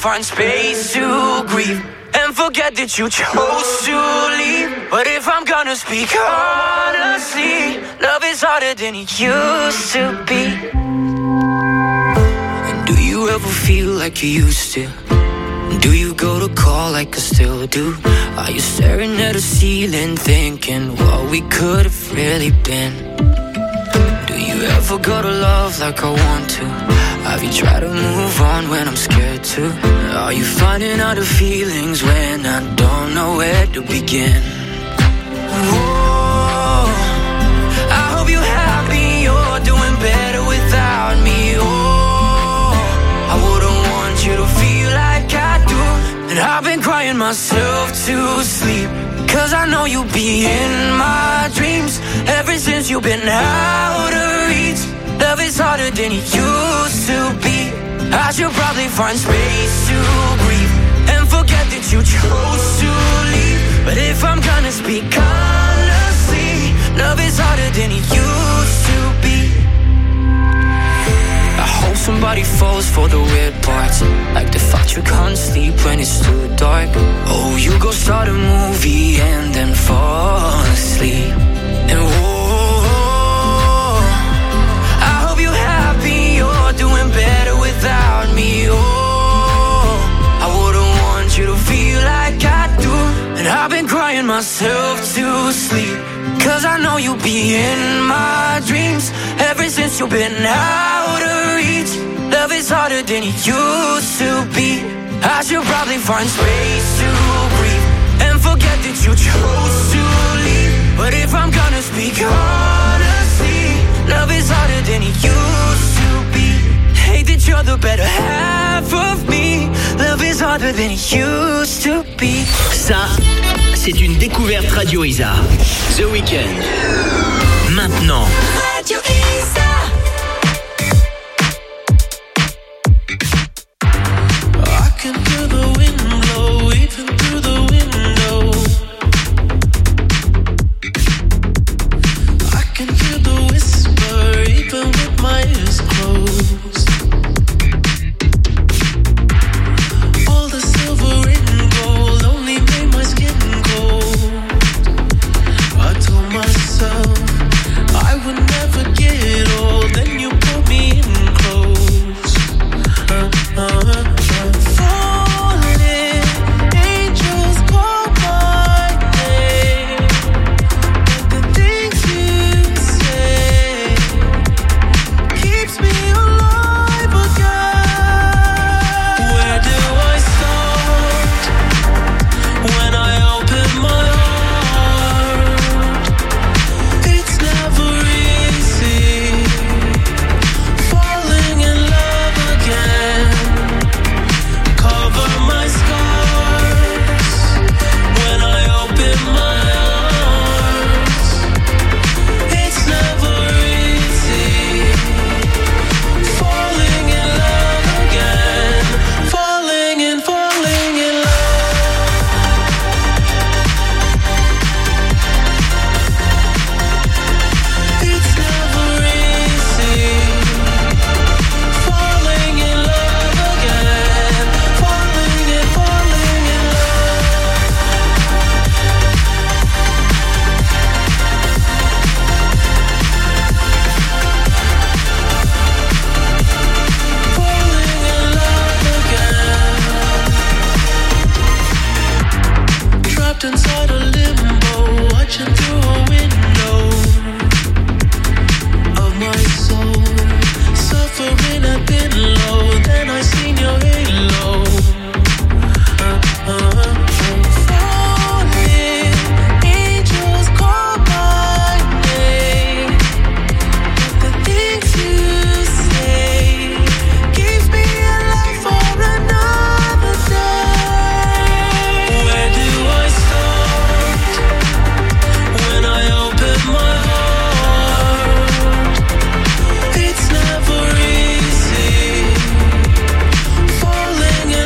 find space to grieve and forget that you chose to leave. But if I'm gonna speak honestly, love is harder than it used to be. And do you ever feel like you used to? Do you go to call like I still do? Are you staring at a ceiling thinking what we could have really been? Do you ever go to love like I want to? Have you tried to move on when I'm scared to? Are you finding out the feelings when I don't know where to begin? Oh, I hope you're happy, you're doing better without me. Oh, I wouldn't want you to feel like I do. And I've been crying myself to sleep, 'cause I know you'll be in my dreams. Ever since you've been out of reach, love is harder than it used to be. I should probably find space to breathe and forget that you chose to leave. But if I'm gonna speak honestly, love is harder than it used to be. I hope somebody falls for the weird parts, like the fact you can't sleep when it's too dark. Oh, you go start a movie and then fall asleep. And doing better without me. Oh, I wouldn't want you to feel like I do. And I've been crying myself to sleep, 'cause I know you'll be in my dreams. Ever since you've been out of reach, love is harder than it used to be. I should probably find space to breathe and forget that you chose to leave. But if I'm gonna speak honestly, love is harder than it used to be. Hate that you're the better half of me. Love is harder than it used to be. Ça, c'est une découverte Radio Isa. The Weeknd. Maintenant. Radio Isa. I can feel the wind blow even through the window. I can hear the whisper even with my eyes closed. All the silver and gold only made my skin cold. I told myself I would never get old. Then you pulled me in close. Falling, angels call my name. But the things you say keeps me alive again. Where do I start when I open my heart? It's never easy falling in love again. Cover my scars when I open my arms. It's never easy falling in love again. Falling in love. It's never easy falling in love again. Falling in love. Falling in love again. Trapped inside a limbo, watching through a window of my soul. Suffering I've been low, then I seen your halo. Falling, angels call my name. But the things you say keeps me alive for another day. Where do I start when I open my heart? It's never easy falling in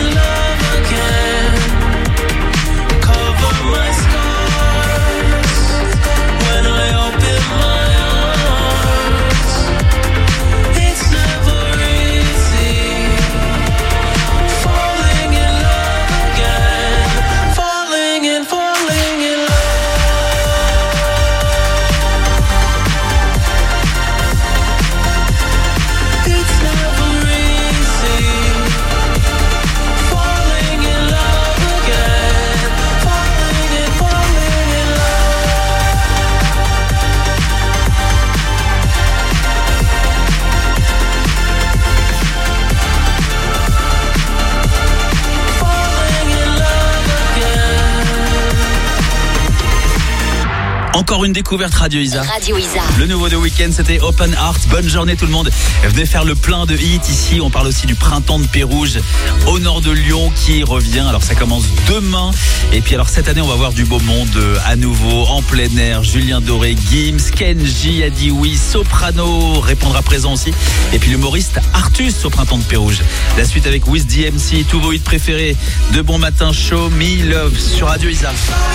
Encore une découverte Radio Isa. Radio Isa. Le nouveau de Weekend, c'était Open Heart. Bonne journée tout le monde. Venez faire le plein de hits ici. On parle aussi du printemps de Pérouge au nord de Lyon qui revient. Alors ça commence demain. Et puis alors cette année, on va voir du beau monde à nouveau en plein air. Julien Doré, Gims, Kenji a dit oui, Soprano répondra présent aussi. Et puis l'humoriste Artus au printemps de Pérouge. La suite avec Wiz DMC, tous vos hits préférés de Bon Matin Show, Me Love sur Radio Isa.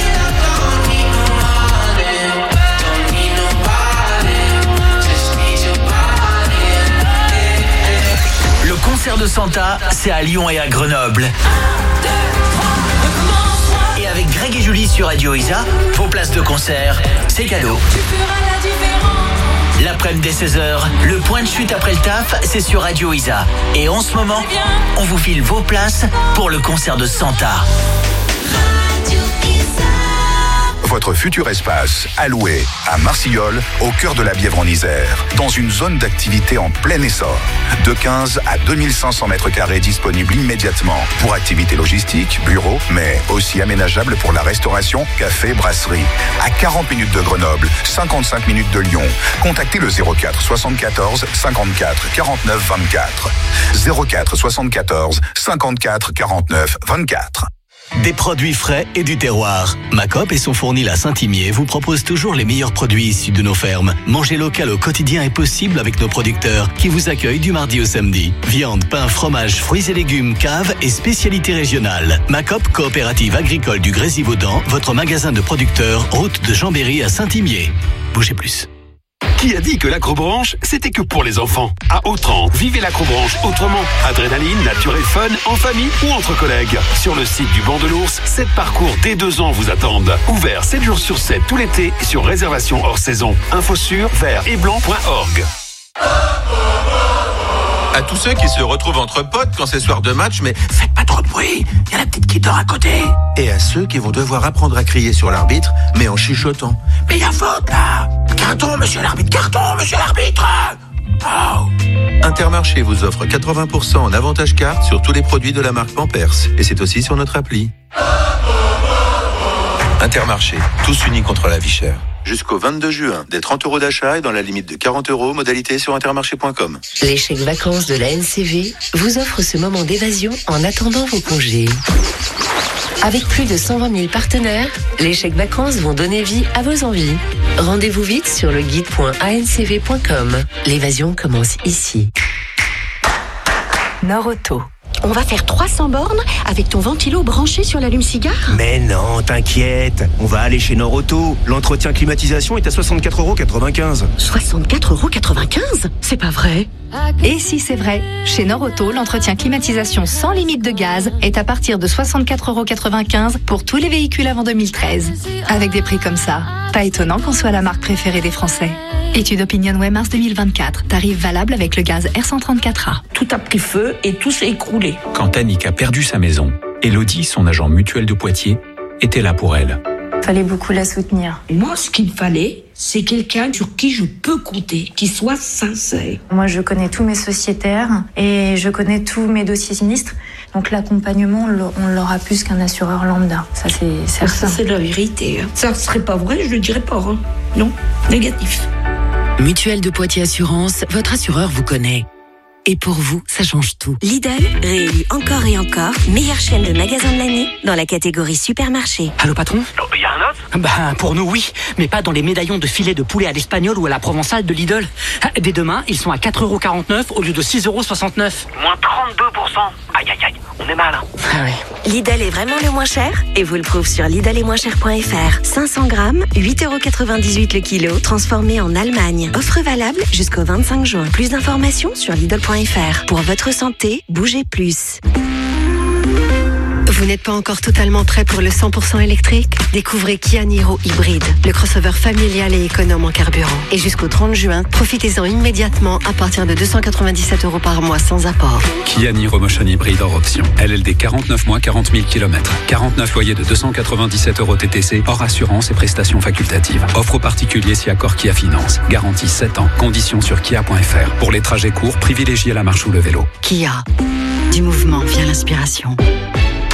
Le concert de Santa, c'est à Lyon et à Grenoble. Et avec Greg et Julie sur Radio Isa, vos places de concert, c'est cadeau. L'après-midi dès 16h, le point de chute après le taf, c'est sur Radio Isa. Et en ce moment, on vous file vos places pour le concert de Santa. Votre futur espace, alloué à Marcillol, au cœur de la Bièvre en Isère, dans une zone d'activité en plein essor. De 15 à 2500 mètres carrés disponibles immédiatement pour activités logistiques, bureaux, mais aussi aménageables pour la restauration, café, brasserie. À 40 minutes de Grenoble, 55 minutes de Lyon. Contactez le 04 74 54 49 24. 04 74 54 49 24. Des produits frais et du terroir. Macop et son fournil à Saint-Imier vous proposent toujours les meilleurs produits issus de nos fermes. Manger local au quotidien est possible avec nos producteurs qui vous accueillent du mardi au samedi. Viande, pain, fromage, fruits et légumes, cave et spécialités régionales. Macop, coopérative agricole du Grésivaudan, votre magasin de producteurs, route de Chambéry à Saint-Imier. Bougez plus. Qui a dit que l'acrobranche, c'était que pour les enfants? À Autran, vivez l'acrobranche autrement. Adrénaline, nature et fun, en famille ou entre collègues. Sur le site du Banc de l'Ours, 7 parcours dès 2 ans vous attendent. Ouvert 7 jours sur 7 tout l'été sur réservation hors saison. Info sur vertetblanc.org. À tous ceux qui se retrouvent entre potes quand c'est soir de match, mais faites pas trop de bruit, il y a la petite qui dort à côté. Et à ceux qui vont devoir apprendre à crier sur l'arbitre, mais en chuchotant. Mais il y a faute là. Carton, monsieur l'arbitre, carton, monsieur l'arbitre. Oh. Intermarché vous offre 80% en avantage carte sur tous les produits de la marque Pampers. Et c'est aussi sur notre appli. Intermarché, tous unis contre la vie chère. Jusqu'au 22 juin, des 30 € d'achat et dans la limite de 40 €, modalité sur intermarché.com. Les chèques vacances de la NCV vous offrent ce moment d'évasion en attendant vos congés. Avec plus de 120 000 partenaires, les chèques vacances vont donner vie à vos envies. Rendez-vous vite sur le guide.ancv.com. L'évasion commence ici. Norauto. On va faire 300 bornes avec ton ventilo branché sur l'allume-cigare? Mais non, t'inquiète. On va aller chez Norauto. L'entretien climatisation est à 64,95 €. 64,95 €? C'est pas vrai. Et si c'est vrai, chez Norauto, l'entretien climatisation sans limite de gaz est à partir de 64,95 € pour tous les véhicules avant 2013. Avec des prix comme ça, pas étonnant qu'on soit la marque préférée des Français. Étude Opinionway mars 2024. Tarif valable avec le gaz R134A. Tout a pris feu et tout s'est écroulé. Quand Annick a perdu sa maison, Elodie, son agent mutuel de Poitiers, était là pour elle. Fallait beaucoup la soutenir. Moi, ce qu'il me fallait, c'est quelqu'un sur qui je peux compter, qui soit sincère. Moi, je connais tous mes sociétaires et je connais tous mes dossiers sinistres. Donc l'accompagnement, on l'aura plus qu'un assureur lambda. Ça, c'est certain. Ça, c'est la vérité. Ça ne serait pas vrai, je ne le dirais pas. Hein. Non, négatif. Mutuelle de Poitiers Assurance, votre assureur vous connaît. Et pour vous, ça change tout. Lidl réélu encore et encore meilleure chaîne de magasins de l'année dans la catégorie supermarché. Allô patron? Il y a un autre? Ben pour nous oui, mais pas dans les médaillons de filet de poulet à l'espagnol ou à la provençale de Lidl. Dès demain, ils sont à 4,49 € au lieu de 6,69 €. Moins 32%. Aïe aïe aïe, on est mal. Hein. Ah ouais. Lidl est vraiment le moins cher et vous le prouve sur lidletmoincher.fr. 500 grammes, 8,98 € le kilo, transformé en Allemagne. Offre valable jusqu'au 25 juin. Plus d'informations sur lidl.fr. Pour votre santé, bougez plus. Vous n'êtes pas encore totalement prêt pour le 100% électrique? Découvrez Kia Niro Hybride, le crossover familial et économe en carburant. Et jusqu'au 30 juin, profitez-en immédiatement à partir de 297 € par mois sans apport. Kia Niro Motion Hybride hors option. LLD 49 mois, 40 000 km. 49 loyers de 297 € TTC, hors assurance et prestations facultatives. Offre aux particuliers si accord Kia Finance. Garantie 7 ans. Conditions sur kia.fr. Pour les trajets courts, privilégiez la marche ou le vélo. Kia. Du mouvement vient l'inspiration.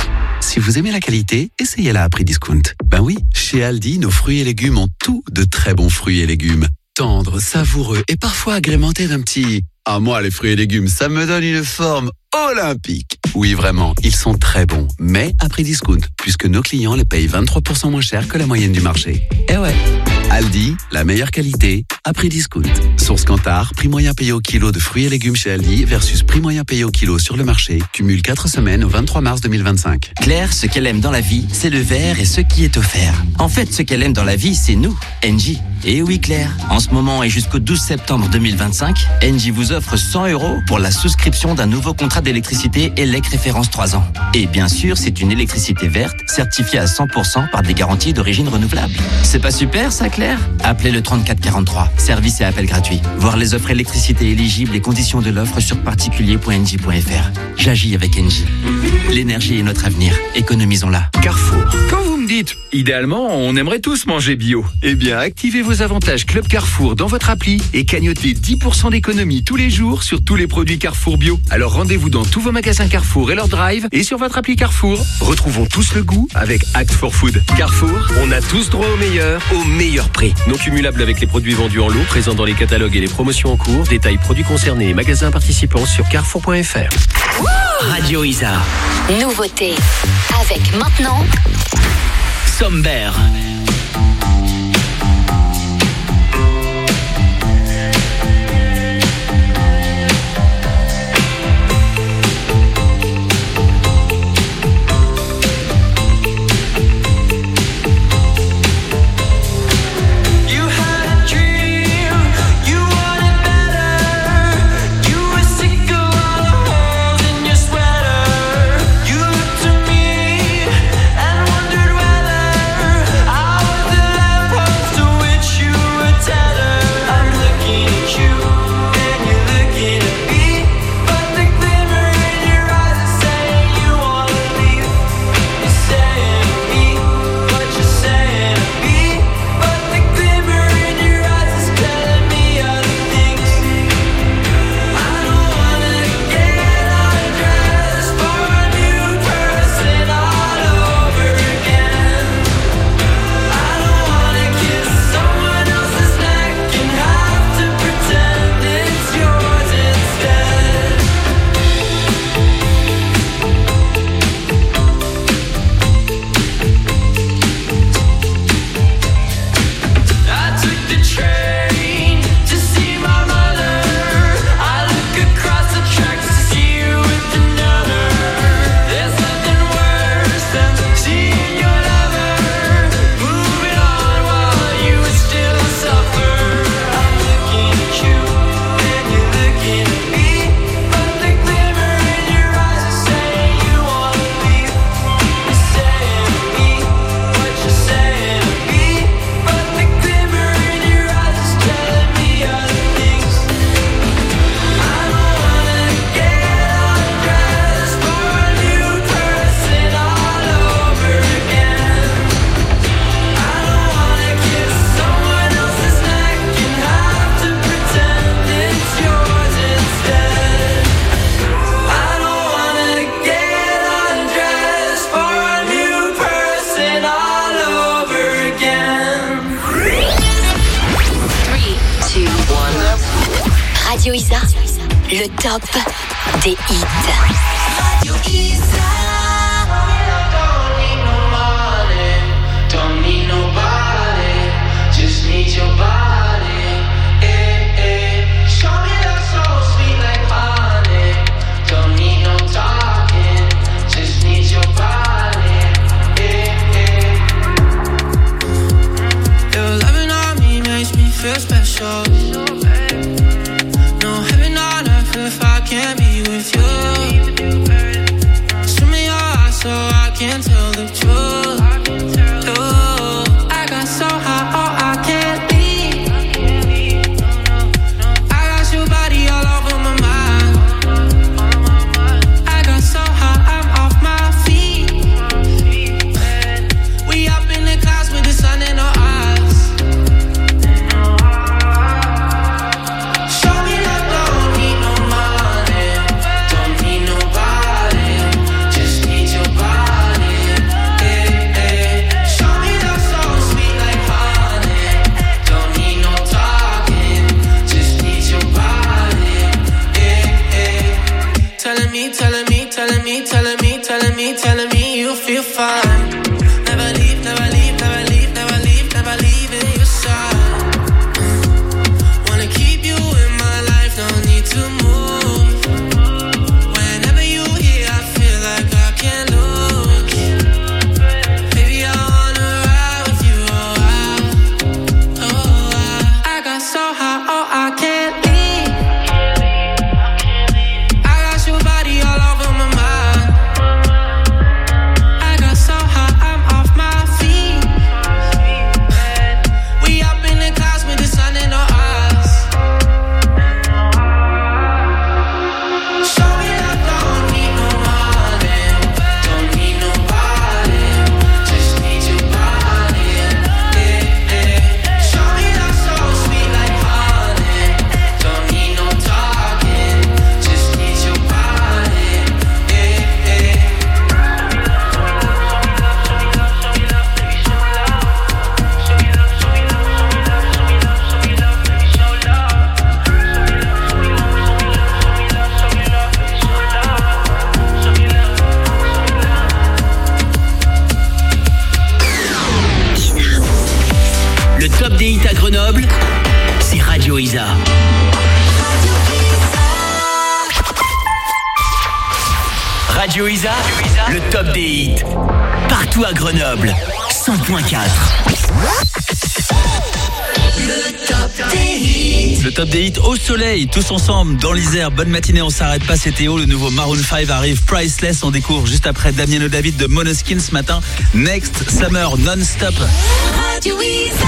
Si vous aimez la qualité, essayez-la à prix discount. Ben oui, chez Aldi, nos fruits et légumes ont tout de très bons fruits et légumes. Tendres, savoureux et parfois agrémentés d'un petit... Ah, moi, les fruits et légumes, ça me donne une forme olympique. Oui, vraiment, ils sont très bons, mais à prix discount, puisque nos clients les payent 23% moins cher que la moyenne du marché. Eh ouais, Aldi, la meilleure qualité, à prix discount. Source Kantar, prix moyen payé au kilo de fruits et légumes chez Aldi versus prix moyen payé au kilo sur le marché, cumule 4 semaines au 23 mars 2025. Claire, ce qu'elle aime dans la vie, c'est le verre et ce qui est offert. En fait, ce qu'elle aime dans la vie, c'est nous, Engie. Et oui Claire, en ce moment et jusqu'au 12 septembre 2025, Engie vous offre 100 € pour la souscription d'un nouveau contrat d'électricité ELEC référence 3 ans. Et bien sûr, c'est une électricité verte, certifiée à 100% par des garanties d'origine renouvelable. C'est pas super ça Claire? Appelez le 3443, service et appel gratuit. Voir les offres électricité éligibles et conditions de l'offre sur particulier.engie.fr. J'agis avec Engie. L'énergie est notre avenir, économisons-la. Carrefour. Quand vous me dites, idéalement, on aimerait tous manger bio, eh bien, activez vos avantages Club Carrefour dans votre appli et cagnotez 10% d'économie tous les jours sur tous les produits Carrefour bio. Alors rendez-vous dans tous vos magasins Carrefour et leur drive et sur votre appli Carrefour. Retrouvons tous le goût avec Act for Food. Carrefour, on a tous droit au meilleur prix. Non cumulable avec les produits vendus en lot, présents dans les catalogues et les promotions en cours. Détails produits concernés et magasins participants sur carrefour.fr. Radio Isa. Nouveauté. Avec maintenant Somber. Radio Isa, le top des hits. Radio Isa. Don't need nobody, just need your body. Show me that soul sweet like honey. Don't need no talking, just need your body. Your loving on me makes me feel special. No heaven on earth if I can't be with you. Show me your eyes so I can tell the truth. I got so high, oh I can't leave. I got your body all over my mind. I got so high, I'm off my feet. We up in the clouds with the sun in our eyes. top des hits à Grenoble, c'est Radio Isa. Radio Isa, le top des hits. Partout à Grenoble, 100.4. Le top des hits au soleil, tous ensemble dans l'Isère. Bonne matinée, on s'arrête pas, c'est Théo. Le nouveau Maroon 5 arrive, Priceless. On découvre juste après Damien David de Måneskin ce matin. Next Summer Non-Stop. Radio Isa.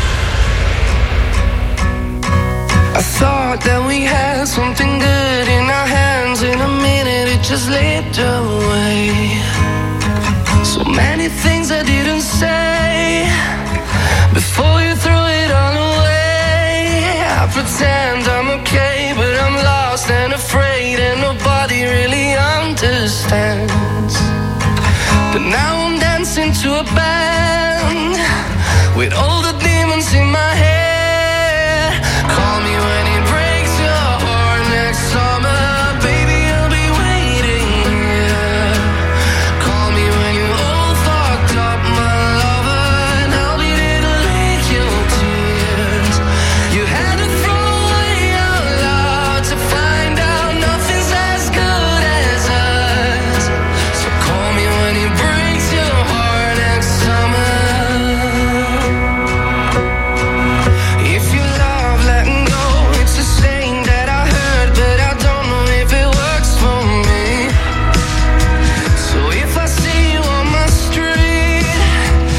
I thought that we had something good in our hands. In a minute it just slipped away. So many things I didn't say before you threw it all away. I pretend I'm okay, but I'm lost and afraid, and nobody really understands. But now I'm dancing to a band with all the demons in my head.